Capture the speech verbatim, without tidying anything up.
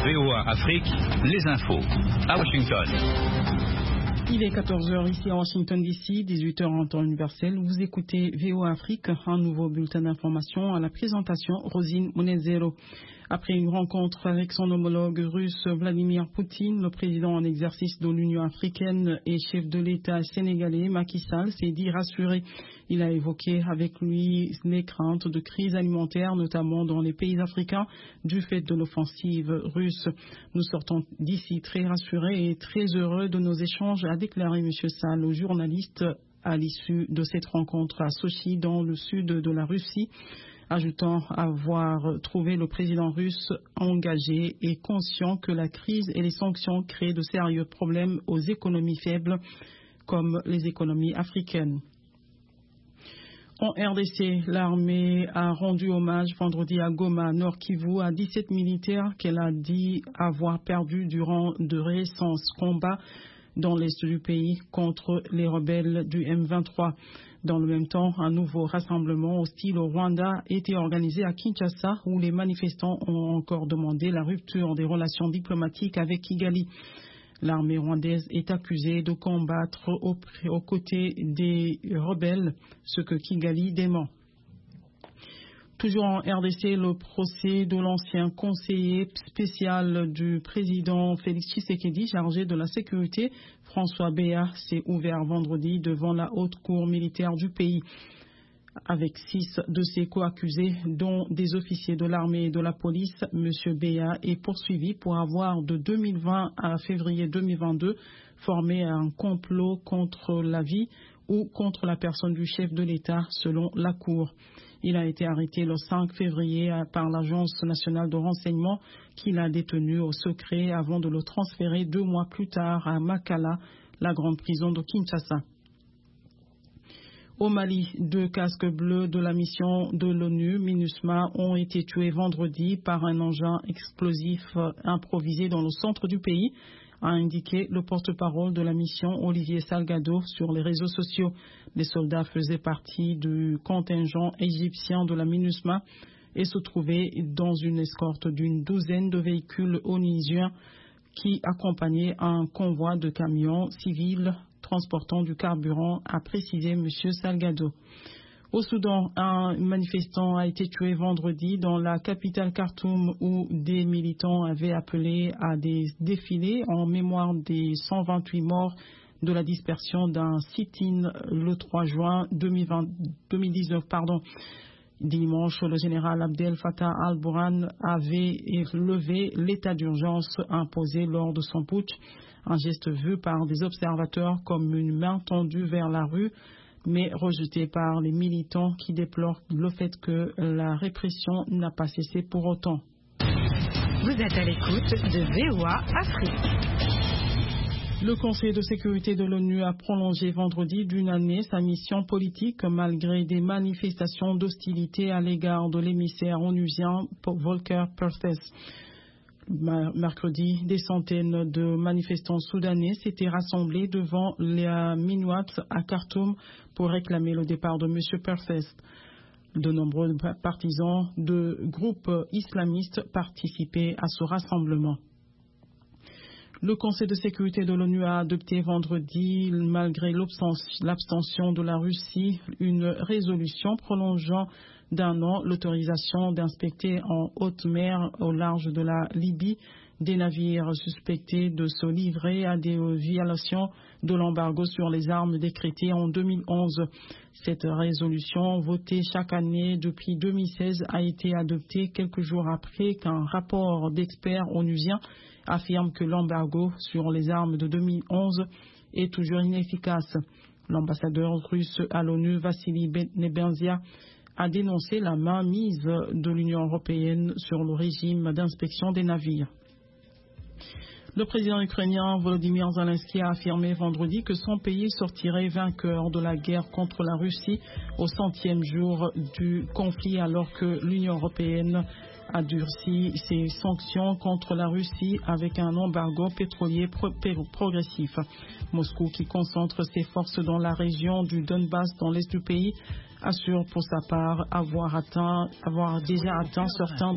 V O A Afrique, les infos. À Washington. Il est quatorze heures ici à Washington D C, dix-huit heures en temps universel. Vous écoutez V O A Afrique, un nouveau bulletin d'information à la présentation Rosine Monezero. Après une rencontre avec son homologue russe Vladimir Poutine, le président en exercice de l'Union africaine et chef de l'État sénégalais Macky Sall s'est dit rassuré. Il a évoqué avec lui les craintes de crise alimentaire, notamment dans les pays africains, du fait de l'offensive russe. Nous sortons d'ici très rassurés et très heureux de nos échanges, a déclaré M. Sall aux journalistes à l'issue de cette rencontre à Sochi, dans le sud de la Russie, ajoutant avoir trouvé le président russe engagé et conscient que la crise et les sanctions créent de sérieux problèmes aux économies faibles comme les économies africaines. En R D C, l'armée a rendu hommage vendredi à Goma, Nord Kivu, à dix-sept militaires qu'elle a dit avoir perdus durant de récents combats dans l'est du pays contre les rebelles du M vingt-trois. Dans le même temps, un nouveau rassemblement hostile au Rwanda a été organisé à Kinshasa, où les manifestants ont encore demandé la rupture des relations diplomatiques avec Kigali. L'armée rwandaise est accusée de combattre au, aux côtés des rebelles, ce que Kigali dément. Toujours en R D C, le procès de l'ancien conseiller spécial du président Félix Tshisekedi chargé de la sécurité, François Béat, s'est ouvert vendredi devant la haute cour militaire du pays. Avec six de ses co-accusés, dont des officiers de l'armée et de la police, M. Béat est poursuivi pour avoir, de deux mille vingt à février deux mille vingt-deux, formé un complot contre la vie ou contre la personne du chef de l'État, selon la Cour. Il a été arrêté le cinq février par l'Agence nationale de renseignement qu'il a détenu au secret avant de le transférer deux mois plus tard à Makala, la grande prison de Kinshasa. Au Mali, deux casques bleus de la mission de l'ONU, MINUSMA, ont été tués vendredi par un engin explosif improvisé dans le centre du pays, a indiqué le porte-parole de la mission Olivier Salgado sur les réseaux sociaux. Les soldats faisaient partie du contingent égyptien de la MINUSMA et se trouvaient dans une escorte d'une douzaine de véhicules onusiens qui accompagnaient un convoi de camions civils transportant du carburant, a précisé M. Salgado. Au Soudan, un manifestant a été tué vendredi dans la capitale Khartoum, où des militants avaient appelé à des défilés en mémoire des cent vingt-huit morts de la dispersion d'un sit-in le trois juin deux mille dix-neuf. Pardon. Dimanche, le général Abdel Fattah al-Burhan avait levé l'état d'urgence imposé lors de son putsch, un geste vu par des observateurs comme une main tendue vers la rue, mais rejeté par les militants qui déplorent le fait que la répression n'a pas cessé pour autant. Vous êtes à l'écoute de V O A Afrique. Le Conseil de sécurité de l'ONU a prolongé vendredi d'une année sa mission politique malgré des manifestations d'hostilité à l'égard de l'émissaire onusien Volker Perthes. Mercredi, des centaines de manifestants soudanais s'étaient rassemblés devant la Minuat à Khartoum pour réclamer le départ de M. Perthes. De nombreux partisans de groupes islamistes participaient à ce rassemblement. Le Conseil de sécurité de l'ONU a adopté vendredi, malgré l'abstention de la Russie, une résolution prolongeant d'un an l'autorisation d'inspecter en haute mer au large de la Libye des navires suspectés de se livrer à des violations de l'embargo sur les armes décrété en deux mille onze. Cette résolution, votée chaque année depuis deux mille seize, a été adoptée quelques jours après qu'un rapport d'experts onusiens affirme que l'embargo sur les armes de deux mille onze est toujours inefficace. L'ambassadeur russe à l'ONU, Vassili Nebenzia, a dénoncé la mainmise de l'Union européenne sur le régime d'inspection des navires. Le président ukrainien Volodymyr Zelensky a affirmé vendredi que son pays sortirait vainqueur de la guerre contre la Russie au centième jour du conflit, alors que l'Union européenne a durci ses sanctions contre la Russie avec un embargo pétrolier pro- progressif. Moscou, qui concentre ses forces dans la région du Donbass dans l'est du pays, assure pour sa part avoir atteint, avoir déjà atteint certains